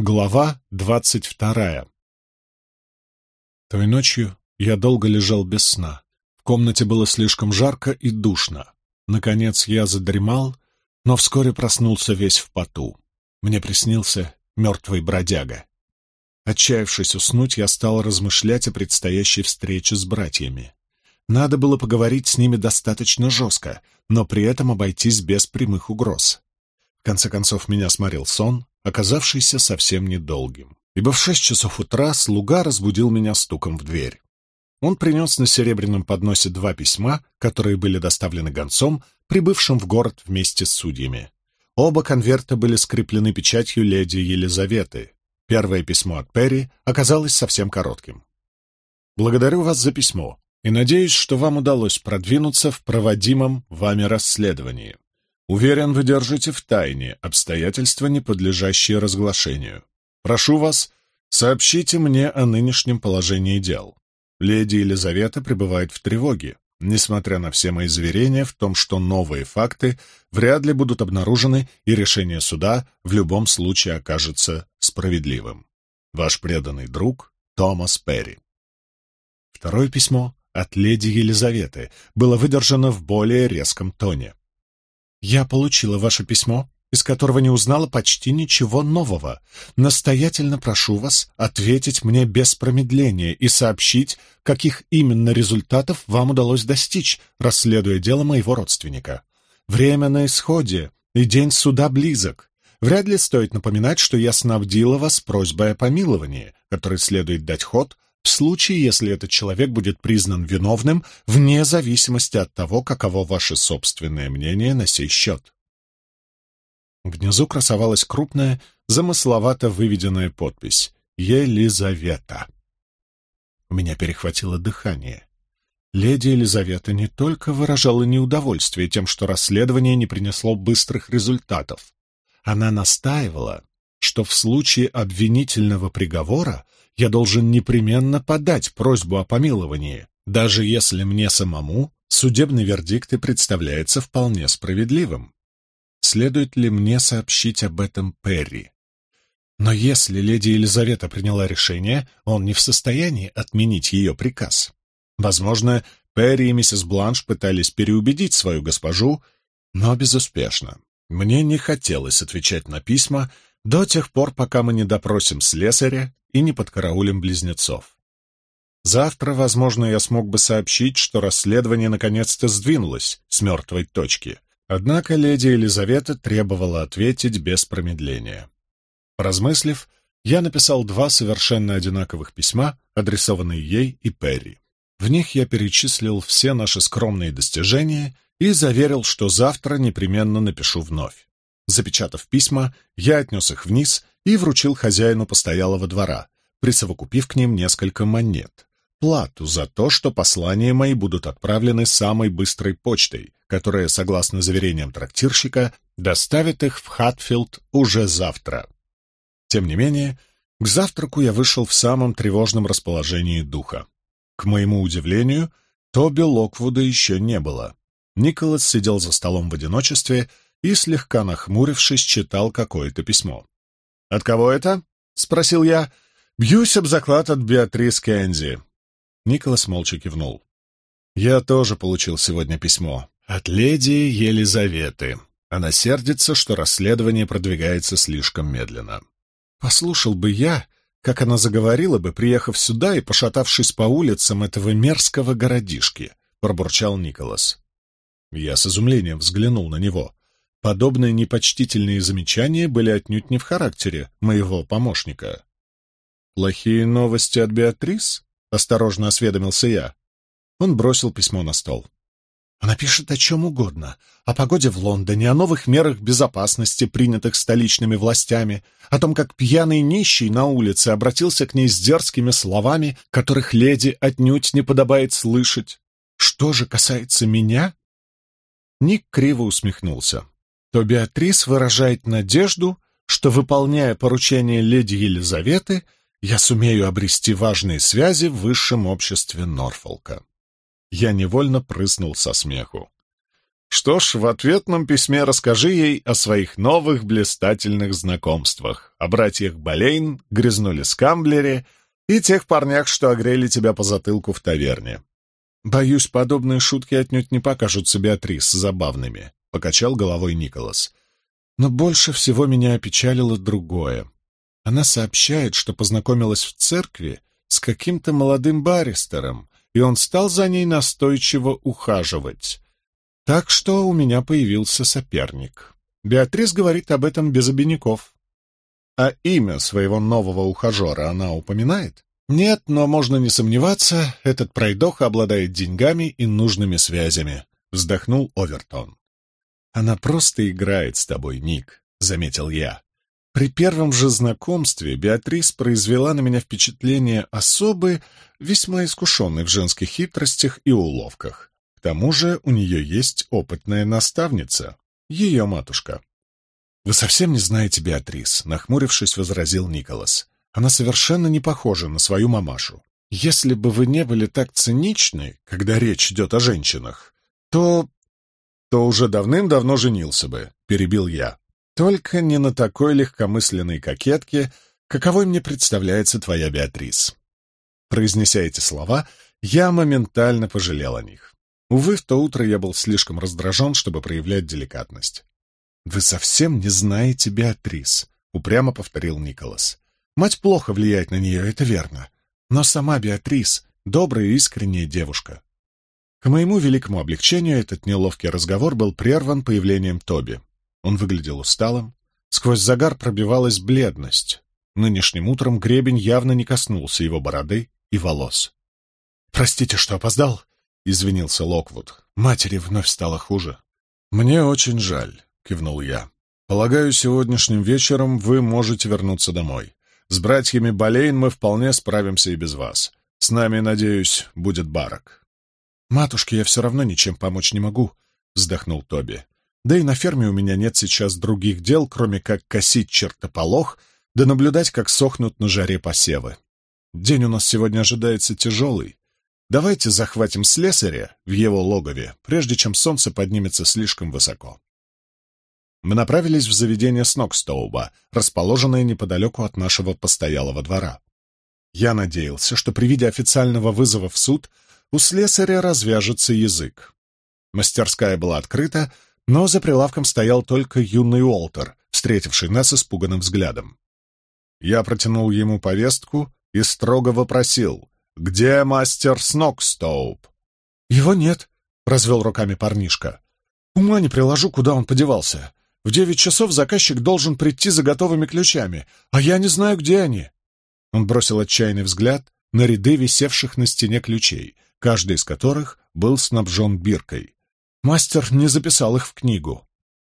Глава 22. Той ночью я долго лежал без сна. В комнате было слишком жарко и душно. Наконец я задремал, но вскоре проснулся весь в поту. Мне приснился мертвый бродяга. Отчаявшись уснуть, я стал размышлять о предстоящей встрече с братьями. Надо было поговорить с ними достаточно жестко, но при этом обойтись без прямых угроз. В конце концов, меня сморил сон, оказавшийся совсем недолгим, ибо в 6 часов утра слуга разбудил меня стуком в дверь. Он принес на серебряном подносе 2 письма, которые были доставлены гонцом, прибывшим в город вместе с судьями. Оба конверта были скреплены печатью леди Елизаветы. Первое письмо от Перри оказалось совсем коротким. «Благодарю вас за письмо и надеюсь, что вам удалось продвинуться в проводимом вами расследовании. Уверен, вы держите в тайне обстоятельства, не подлежащие разглашению. Прошу вас, сообщите мне о нынешнем положении дел. Леди Елизавета пребывает в тревоге, несмотря на все мои заверения в том, что новые факты вряд ли будут обнаружены, и решение суда в любом случае окажется справедливым. Ваш преданный друг Томас Перри». Второе письмо от леди Елизаветы было выдержано в более резком тоне. «Я получила ваше письмо, из которого не узнала почти ничего нового. Настоятельно прошу вас ответить мне без промедления и сообщить, каких именно результатов вам удалось достичь, расследуя дело моего родственника. Время на исходе, и день суда близок. Вряд ли стоит напоминать, что я снабдила вас просьбой о помиловании, которой следует дать ход в случае, если этот человек будет признан виновным, вне зависимости от того, каково ваше собственное мнение на сей счет». Внизу красовалась крупная, замысловато выведенная подпись «Елизавета». У меня перехватило дыхание. Леди Елизавета не только выражала неудовольствие тем, что расследование не принесло быстрых результатов. Она настаивала, что в случае обвинительного приговора я должен непременно подать просьбу о помиловании, даже если мне самому судебный вердикт и представляется вполне справедливым. Следует ли мне сообщить об этом Перри? Но если леди Елизавета приняла решение, он не в состоянии отменить ее приказ. Возможно, Перри и миссис Бланш пытались переубедить свою госпожу, но безуспешно. Мне не хотелось отвечать на письма до тех пор, пока мы не допросим слесаря и не подкараулим близнецов. Завтра, возможно, я смог бы сообщить, что расследование наконец-то сдвинулось с мертвой точки. Однако леди Елизавета требовала ответить без промедления. Поразмыслив, я написал 2 совершенно одинаковых письма, адресованные ей и Перри. В них я перечислил все наши скромные достижения и заверил, что завтра непременно напишу вновь. Запечатав письма, я отнес их вниз и вручил хозяину постоялого двора, присовокупив к ним несколько монет, плату за то, что послания мои будут отправлены самой быстрой почтой, которая, согласно заверениям трактирщика, доставит их в Хатфилд уже завтра. Тем не менее, к завтраку я вышел в самом тревожном расположении духа. К моему удивлению, Тоби Локвуда еще не было. Николас сидел за столом в одиночестве и, слегка нахмурившись, читал какое-то письмо. «От кого это?» — спросил я. «Бьюсь об заклад от Беатрис Кензи». Николас молча кивнул. «Я тоже получил сегодня письмо. От леди Елизаветы. Она сердится, что расследование продвигается слишком медленно. Послушал бы я, как она заговорила бы, приехав сюда и пошатавшись по улицам этого мерзкого городишки», — пробурчал Николас. Я с изумлением взглянул на него. Подобные непочтительные замечания были отнюдь не в характере моего помощника. «Плохие новости от Беатрис?» — осторожно осведомился я. Он бросил письмо на стол. «Она пишет о чем угодно. О погоде в Лондоне, о новых мерах безопасности, принятых столичными властями, о том, как пьяный нищий на улице обратился к ней с дерзкими словами, которых леди отнюдь не подобает слышать. Что же касается меня?» Ник криво усмехнулся. «То Беатрис выражает надежду, что, выполняя поручение леди Елизаветы, я сумею обрести важные связи в высшем обществе Норфолка». Я невольно прыснул со смеху. Что ж, в ответном письме расскажи ей о своих новых блистательных знакомствах, о братьях Болейн, грязнули Скамблере и тех парнях, что огрели тебя по затылку в таверне. Боюсь, подобные шутки отнюдь не покажутся Беатрис забавными, — покачал головой Николас. Но больше всего меня опечалило другое. Она сообщает, что познакомилась в церкви с каким-то молодым баристером, и он стал за ней настойчиво ухаживать. Так что у меня появился соперник. Беатрис говорит об этом без обиняков. А имя своего нового ухажера она упоминает? Нет, но можно не сомневаться, этот пройдоха обладает деньгами и нужными связями, вздохнул Овертон. Она просто играет с тобой, Ник, заметил я. При первом же знакомстве Беатрис произвела на меня впечатление особы, весьма искушенной в женских хитростях и уловках. К тому же у нее есть опытная наставница, ее матушка. «Вы совсем не знаете Беатрис», — нахмурившись, возразил Николас. «Она совершенно не похожа на свою мамашу. Если бы вы не были так циничны, когда речь идет о женщинах, то уже давным-давно женился бы», — перебил я. «Только не на такой легкомысленной кокетке, каковой мне представляется твоя Беатрис». Произнеся эти слова, я моментально пожалел о них. Увы, в то утро я был слишком раздражен, чтобы проявлять деликатность. «Вы совсем не знаете Беатрис», — упрямо повторил Николас. «Мать плохо влияет на нее, это верно. Но сама Беатрис — добрая и искренняя девушка». К моему великому облегчению этот неловкий разговор был прерван появлением Тоби. Он выглядел усталым. Сквозь загар пробивалась бледность. Нынешним утром гребень явно не коснулся его бороды и волос. «Простите, что опоздал», — извинился Локвуд. «Матери вновь стало хуже». «Мне очень жаль», — кивнул я. «Полагаю, сегодняшним вечером вы можете вернуться домой. С братьями Болейн мы вполне справимся и без вас. С нами, надеюсь, будет Барак». «Матушке я все равно ничем помочь не могу», — вздохнул Тоби. «Да и на ферме у меня нет сейчас других дел, кроме как косить чертополох да наблюдать, как сохнут на жаре посевы. День у нас сегодня ожидается тяжелый. Давайте захватим слесаря в его логове, прежде чем солнце поднимется слишком высоко». Мы направились в заведение Снокстоуба, расположенное неподалеку от нашего постоялого двора. Я надеялся, что при виде официального вызова в суд у слесаря развяжется язык. Мастерская была открыта, но за прилавком стоял только юный Уолтер, встретивший нас испуганным взглядом. Я протянул ему повестку и строго вопросил: «Где мастер Снокстоуб?» «Его нет», — развел руками парнишка. «Ума не приложу, куда он подевался. В 9 часов заказчик должен прийти за готовыми ключами, а я не знаю, где они». Он бросил отчаянный взгляд на ряды висевших на стене ключей, каждый из которых был снабжен биркой. Мастер не записал их в книгу.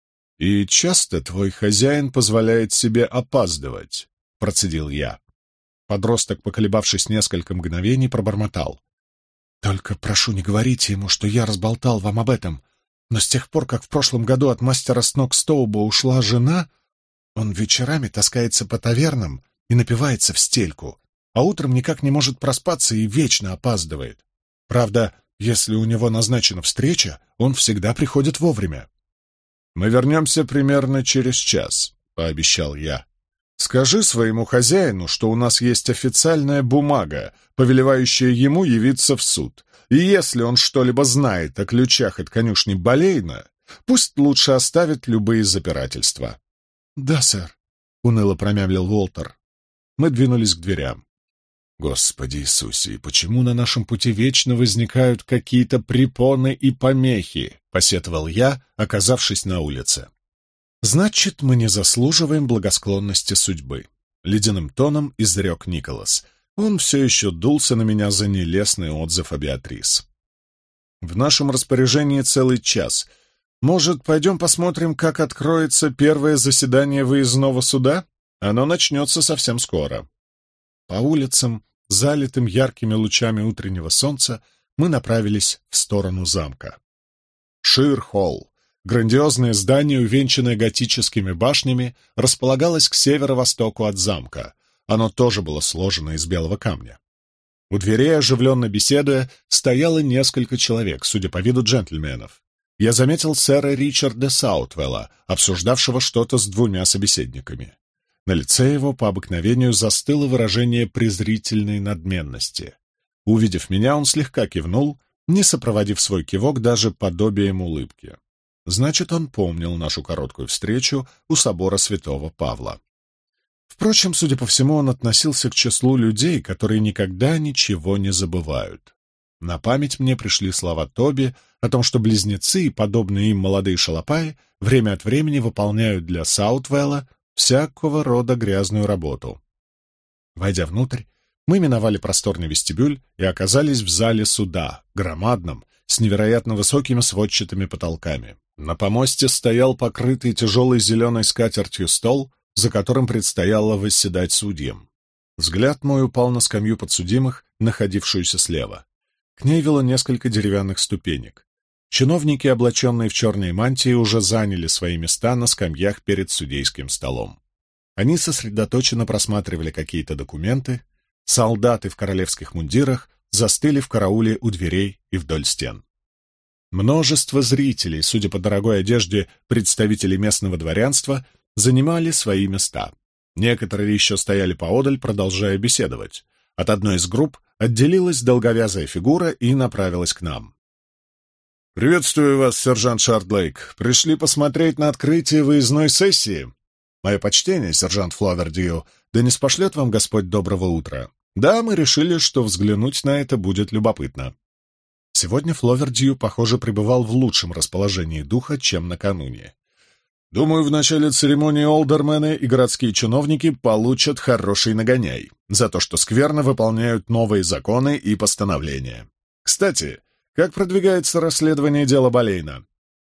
«И часто твой хозяин позволяет себе опаздывать?» — процедил я. Подросток, поколебавшись несколько мгновений, пробормотал: «Только прошу, не говорите ему, что я разболтал вам об этом. Но с тех пор, как в прошлом году от мастера Снокстоуба ушла жена, он вечерами таскается по тавернам и напивается в стельку, а утром никак не может проспаться и вечно опаздывает. Правда, если у него назначена встреча, он всегда приходит вовремя». «Мы вернемся примерно через час», — пообещал я. «Скажи своему хозяину, что у нас есть официальная бумага, повелевающая ему явиться в суд, и если он что-либо знает о ключах от конюшни Болейна, пусть лучше оставит любые запирательства». «Да, сэр», — уныло промямлил Уолтер. Мы двинулись к дверям. «Господи Иисусе, и почему на нашем пути вечно возникают какие-то препоны и помехи?» — посетовал я, оказавшись на улице. «Значит, мы не заслуживаем благосклонности судьбы», — ледяным тоном изрек Николас. Он все еще дулся на меня за нелестный отзыв о Беатрис. «В нашем распоряжении целый час. Может, пойдем посмотрим, как откроется первое заседание выездного суда? Оно начнется совсем скоро». По улицам, залитым яркими лучами утреннего солнца, мы направились в сторону замка. Шир-холл, грандиозное здание, увенчанное готическими башнями, располагалось к северо-востоку от замка. Оно тоже было сложено из белого камня. У дверей, оживленно беседуя, стояло несколько человек, судя по виду джентльменов. я заметил сэра Ричарда Саутвелла, обсуждавшего что-то с двумя собеседниками. На лице его по обыкновению застыло выражение презрительной надменности. Увидев меня, он слегка кивнул, не сопроводив свой кивок даже подобием улыбки. Значит, он помнил нашу короткую встречу у собора святого Павла. Впрочем, судя по всему, он относился к числу людей, которые никогда ничего не забывают. На память мне пришли слова Тоби о том, что близнецы и подобные им молодые шалопаи время от времени выполняют для Саутвелла всякого рода грязную работу. Войдя внутрь, мы миновали просторный вестибюль и оказались в зале суда, громадном, с невероятно высокими сводчатыми потолками. На помосте стоял покрытый тяжелой зеленой скатертью стол, за которым предстояло восседать судьям. Взгляд мой упал на скамью подсудимых, находившуюся слева. К ней вело несколько деревянных ступенек. Чиновники, облаченные в черные мантии, уже заняли свои места на скамьях перед судейским столом. Они сосредоточенно просматривали какие-то документы. Солдаты в королевских мундирах застыли в карауле у дверей и вдоль стен. Множество зрителей, судя по дорогой одежде представителей местного дворянства, занимали свои места. Некоторые еще стояли поодаль, продолжая беседовать. От одной из групп отделилась долговязая фигура и направилась к нам. «Приветствую вас, сержант Шардлейк. Пришли посмотреть на открытие выездной сессии. Мое почтение, сержант Фловердью, да не спошлет вам Господь доброго утра. Да, мы решили, что взглянуть на это будет любопытно». Сегодня Фловердью, похоже, пребывал в лучшем расположении духа, чем накануне. «Думаю, в начале церемонии олдермены и городские чиновники получат хороший нагоняй за то, что скверно выполняют новые законы и постановления. Кстати, как продвигается расследование дела Болейна?»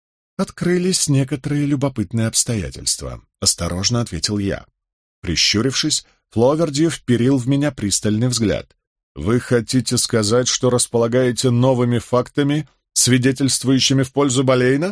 «Открылись некоторые любопытные обстоятельства», — осторожно ответил я. Прищурившись, Фловердью вперил в меня пристальный взгляд. «Вы хотите сказать, что располагаете новыми фактами, свидетельствующими в пользу Болейна?»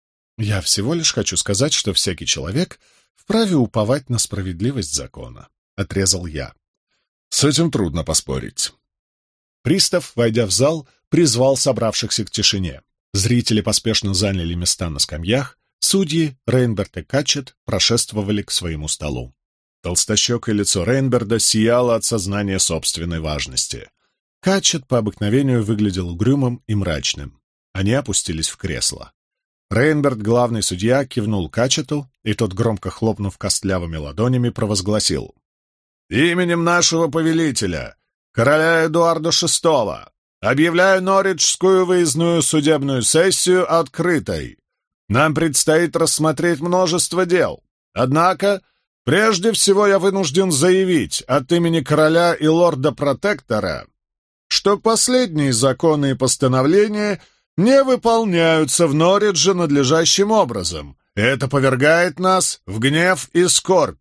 «Я всего лишь хочу сказать, что всякий человек вправе уповать на справедливость закона», — отрезал я. «С этим трудно поспорить». Пристав, войдя в зал, призвал собравшихся к тишине. Зрители поспешно заняли места на скамьях, судьи Рейнберт и Катчет прошествовали к своему столу. Толстощекое лицо Рейнберда сияло от сознания собственной важности. Катчет по обыкновению выглядел угрюмым и мрачным. Они опустились в кресло. Рейнберт, главный судья, кивнул Катчету, и тот, громко хлопнув костлявыми ладонями, провозгласил: «Именем нашего повелителя, короля Эдуарда VI, объявляю Норриджскую выездную судебную сессию открытой. Нам предстоит рассмотреть множество дел. Однако, прежде всего я вынужден заявить от имени короля и лорда-протектора, что последние законы и постановления не выполняются в Норридже надлежащим образом. Это повергает нас в гнев и скорбь.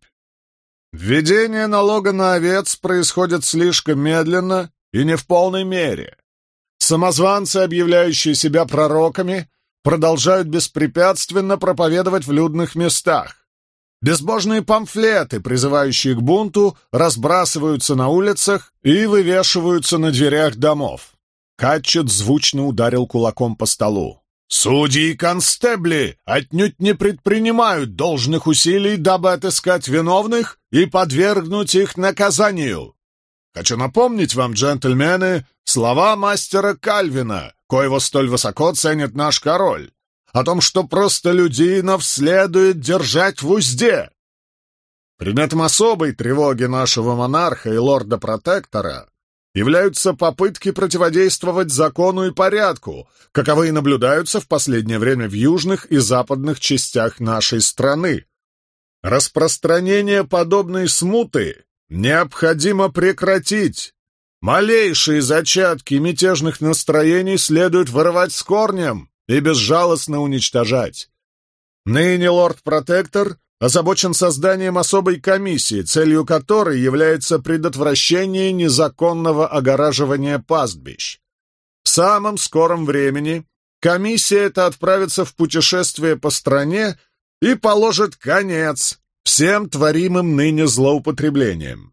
Введение налога на овец происходит слишком медленно и не в полной мере. Самозванцы, объявляющие себя пророками, продолжают беспрепятственно проповедовать в людных местах. Безбожные памфлеты, призывающие к бунту, разбрасываются на улицах и вывешиваются на дверях домов. Катчет звучно ударил кулаком по столу. «Судьи и констебли отнюдь не предпринимают должных усилий, дабы отыскать виновных и подвергнуть их наказанию. Хочу напомнить вам, джентльмены, слова мастера Кальвина, коего столь высоко ценит наш король, о том, что простолюдинов следует держать в узде. Предметом особой тревоги нашего монарха и лорда-протектора являются попытки противодействовать закону и порядку, каковые наблюдаются в последнее время в южных и западных частях нашей страны. Распространение подобной смуты необходимо прекратить. Малейшие зачатки мятежных настроений следует вырывать с корнем и безжалостно уничтожать. Ныне лорд-протектор озабочен созданием особой комиссии, целью которой является предотвращение незаконного огораживания пастбищ. В самом скором времени комиссия эта отправится в путешествие по стране и положит конец всем творимым ныне злоупотреблениям.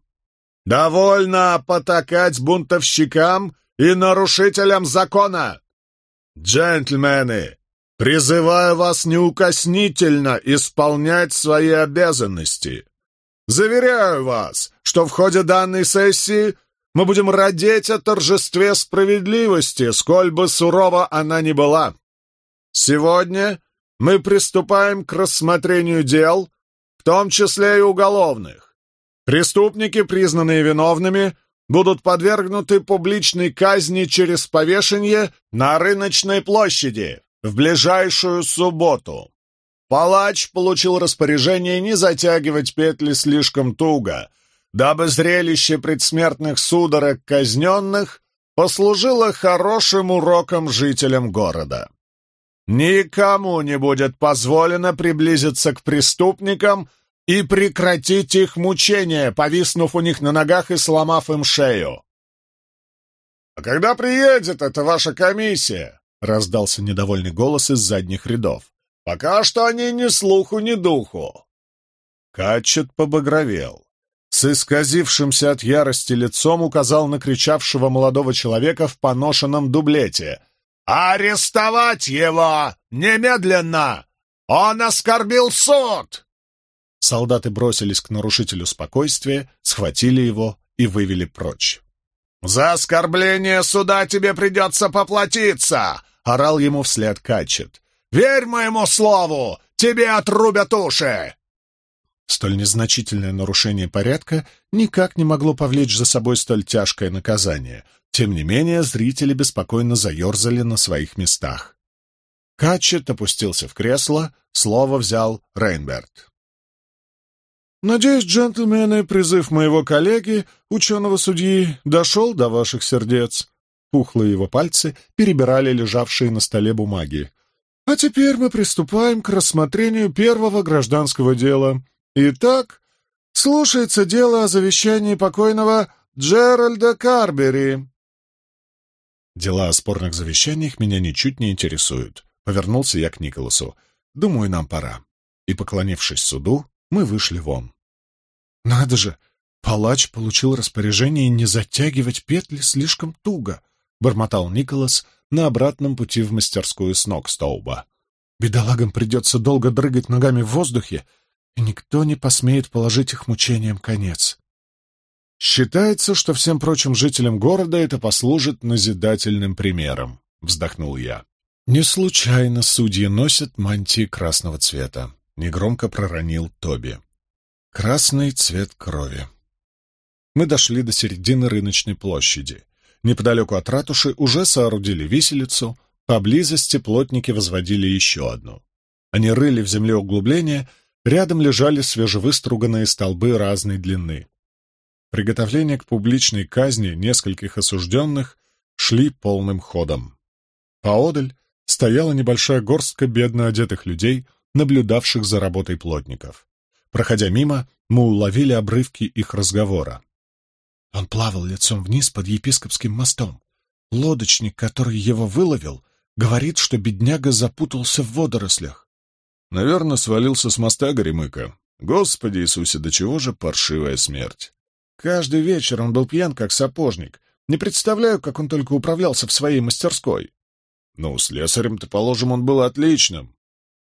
Довольно потакать бунтовщикам и нарушителям закона! Джентльмены, Призываю вас неукоснительно исполнять свои обязанности. Заверяю вас, что в ходе данной сессии мы будем радеть о торжестве справедливости, сколь бы сурова она ни была. Сегодня мы приступаем к рассмотрению дел, в том числе и уголовных. Преступники, признанные виновными, будут подвергнуты публичной казни через повешение на Рыночной площади в ближайшую субботу. Палач получил распоряжение не затягивать петли слишком туго, дабы зрелище предсмертных судорог казненных послужило хорошим уроком жителям города. Никому не будет позволено приблизиться к преступникам и прекратить их мучения, повиснув у них на ногах и сломав им шею. «А когда приедет эта ваша комиссия?» — раздался недовольный голос из задних рядов. «Пока что они ни слуху, ни духу». Катчет побагровел. С исказившимся от ярости лицом указал на кричавшего молодого человека в поношенном дублете. «Арестовать его! Немедленно! Он оскорбил суд!» Солдаты бросились к нарушителю спокойствия, схватили его и вывели прочь. «За оскорбление суда тебе придется поплатиться!» — орал ему вслед Катчет. «Верь моему слову! Тебе отрубят уши!» Столь незначительное нарушение порядка никак не могло повлечь за собой столь тяжкое наказание. Тем не менее, зрители беспокойно заерзали на своих местах. Катчет опустился в кресло, слово взял Рейнберт. «Надеюсь, джентльмены, призыв моего коллеги, ученого-судьи, дошел до ваших сердец». Пухлые его пальцы перебирали лежавшие на столе бумаги. «А теперь мы приступаем к рассмотрению первого гражданского дела. Итак, слушается дело о завещании покойного Джеральда Карбери». «Дела о спорных завещаниях меня ничуть не интересуют», — повернулся я к Николасу. «Думаю, нам пора». И, поклонившись суду, мы вышли вон. «Надо же! Палач получил распоряжение не затягивать петли слишком туго», — бормотал Николас на обратном пути в мастерскую Сногстоуба. «Бедолагам придется долго дрыгать ногами в воздухе, и никто не посмеет положить их мучениям конец. Считается, что всем прочим жителям города это послужит назидательным примером», — вздохнул я. «Не случайно судьи носят мантии красного цвета», — негромко проронил Тоби. «Красный цвет крови». Мы дошли до середины Рыночной площади. Неподалеку от ратуши уже соорудили виселицу, поблизости плотники возводили еще одну. Они рыли в земле углубления, рядом лежали свежевыструганные столбы разной длины. Приготовления к публичной казни нескольких осужденных шли полным ходом. Поодаль стояла небольшая горстка бедно одетых людей, наблюдавших за работой плотников. Проходя мимо, мы уловили обрывки их разговора. «Он плавал лицом вниз под епископским мостом. Лодочник, который его выловил, говорит, что бедняга запутался в водорослях». «Наверное, свалился с моста Горемыка. Господи Иисусе, до чего же паршивая смерть! Каждый вечер он был пьян, как сапожник. Не представляю, как он только управлялся в своей мастерской. Ну, слесарем-то, положим, он был отличным».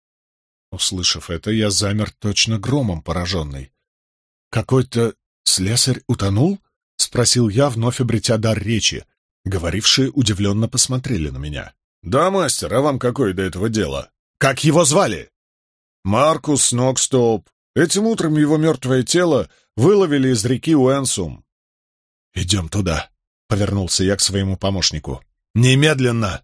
Услышав это, я замер точно громом пораженный. «Какой-то слесарь утонул?» — спросил я, вновь обретя дар речи. Говорившие удивленно посмотрели на меня. «Да, мастер, а вам какое до этого дело?» «Как его звали?» «Маркус Сногстоуп. Этим утром его мертвое тело выловили из реки Уэнсум». «Идем туда», — повернулся я к своему помощнику. «Немедленно!»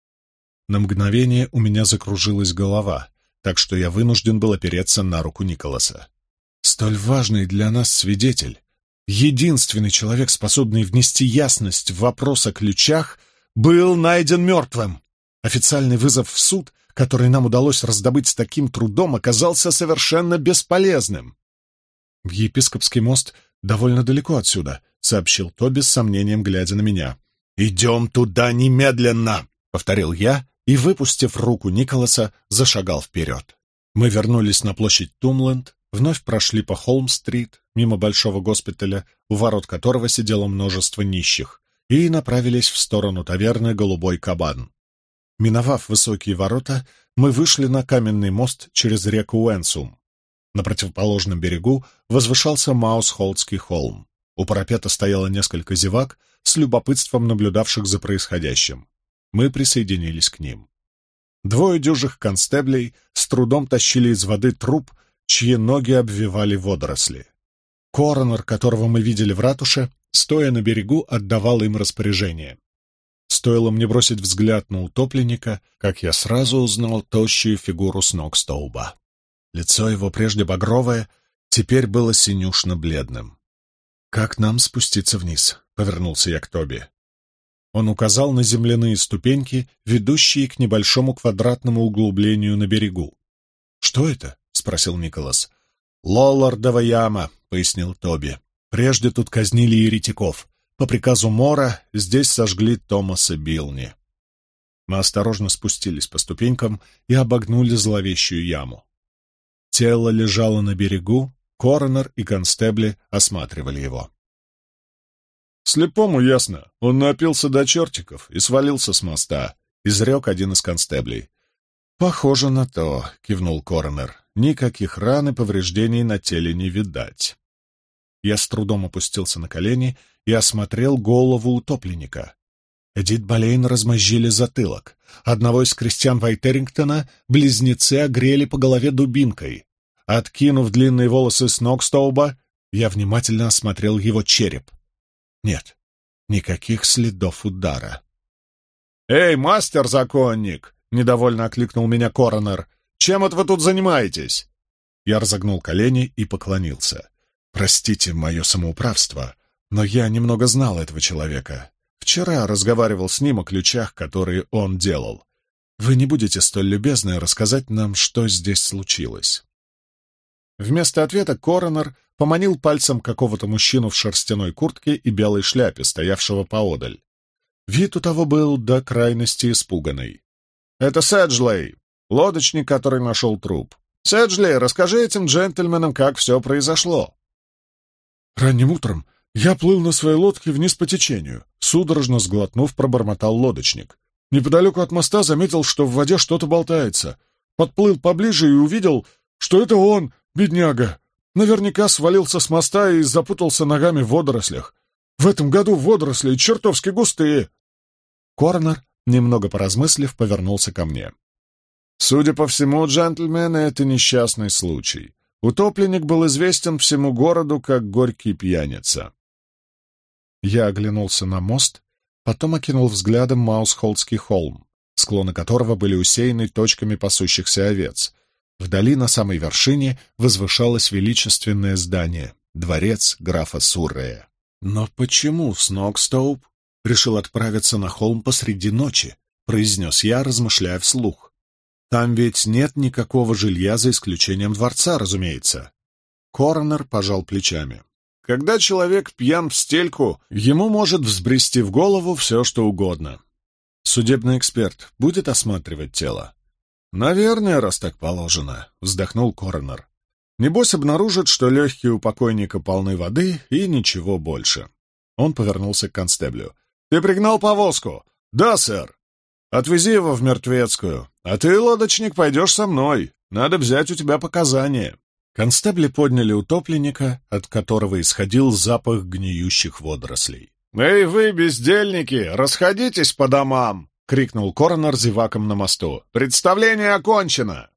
На мгновение у меня закружилась голова, так что я вынужден был опереться на руку Николаса. Столь важный для нас свидетель, единственный человек, способный внести ясность в вопрос о ключах, был найден мертвым. Официальный вызов в суд, который нам удалось раздобыть с таким трудом, оказался совершенно бесполезным. «В епископский мост довольно далеко отсюда», — сообщил Тоби с сомнением, глядя на меня. «Идем туда немедленно!» — повторил я, и, выпустив руку Николаса, зашагал вперед. Мы вернулись на площадь Тумленд, вновь прошли по Холм-стрит, мимо большого госпиталя, у ворот которого сидело множество нищих, и направились в сторону таверны «Голубой кабан». Миновав высокие ворота, мы вышли на каменный мост через реку Уэнсум. На противоположном берегу возвышался Маусхолдский холм. У парапета стояло несколько зевак, с любопытством наблюдавших за происходящим. Мы присоединились к ним. 2 дюжих констеблей с трудом тащили из воды труп, чьи ноги обвивали водоросли. Коронер, которого мы видели в ратуше, стоя на берегу, отдавал им распоряжение. Стоило мне бросить взгляд на утопленника, как я сразу узнал тощую фигуру Сногстоуба. Лицо его, прежде багровое, теперь было синюшно-бледным. «Как нам спуститься вниз?» — повернулся я к Тоби. Он указал на земляные ступеньки, ведущие к небольшому квадратному углублению на берегу. «Что это?» — спросил Николас. «Лоллардова яма», — пояснил Тоби. «Прежде тут казнили еретиков. По приказу Мора здесь сожгли Томаса Билни». Мы осторожно спустились по ступенькам и обогнули зловещую яму. Тело лежало на берегу, коронер и констебли осматривали его. «Слепому ясно, он напился до чертиков и свалился с моста», — изрек один из констеблей. «Похоже на то», — кивнул коронер. «Никаких ран и повреждений на теле не видать». Я с трудом опустился на колени и осмотрел голову утопленника. Эдит Болейн размозжили затылок. Одного из крестьян Вайтерингтона близнецы огрели по голове дубинкой. Откинув длинные волосы Сногстоуба, я внимательно осмотрел его череп. Нет, никаких следов удара. «Эй, мастер-законник!» — недовольно окликнул меня коронер. «Чем это вы тут занимаетесь?» Я разогнул колени и поклонился. «Простите мое самоуправство, но я немного знал этого человека. Вчера разговаривал с ним о ключах, которые он делал. Вы не будете столь любезны рассказать нам, что здесь случилось?» Вместо ответа коронер поманил пальцем какого-то мужчину в шерстяной куртке и белой шляпе, стоявшего поодаль. Вид у того был до крайности испуганный. «Это Седжлей, лодочник, который нашел труп. Седжлей, расскажи этим джентльменам, как все произошло». «Ранним утром я плыл на своей лодке вниз по течению», — судорожно сглотнув, пробормотал лодочник. «Неподалеку от моста заметил, что в воде что-то болтается. Подплыл поближе и увидел, что это он, бедняга. Наверняка свалился с моста и запутался ногами в водорослях. В этом году водоросли чертовски густые». Коронер, немного поразмыслив, повернулся ко мне. «Судя по всему, джентльмены, это несчастный случай. Утопленник был известен всему городу как горький пьяница». Я оглянулся на мост, потом окинул взглядом Маусхолдский холм, склоны которого были усеяны точками пасущихся овец. Вдали, на самой вершине, возвышалось величественное здание — дворец графа Суррея. «Но почему Сногстоуп решил отправиться на холм посреди ночи?» — произнес я, размышляя вслух. «Там ведь нет никакого жилья, за исключением дворца, разумеется». Коронер пожал плечами. «Когда человек пьян в стельку, ему может взбрести в голову все, что угодно. Судебный эксперт будет осматривать тело?» «Наверное, раз так положено», — вздохнул коронер. «Небось обнаружит, что легкие у покойника полны воды и ничего больше». Он повернулся к констеблю. «Ты пригнал повозку?» «Да, сэр». «Отвези его в Мертвецкую. А ты, лодочник, пойдешь со мной. Надо взять у тебя показания». Констебли подняли утопленника, от которого исходил запах гниющих водорослей. «Эй вы, бездельники, расходитесь по домам!» — крикнул коронер зевакам на мосту. «Представление окончено!»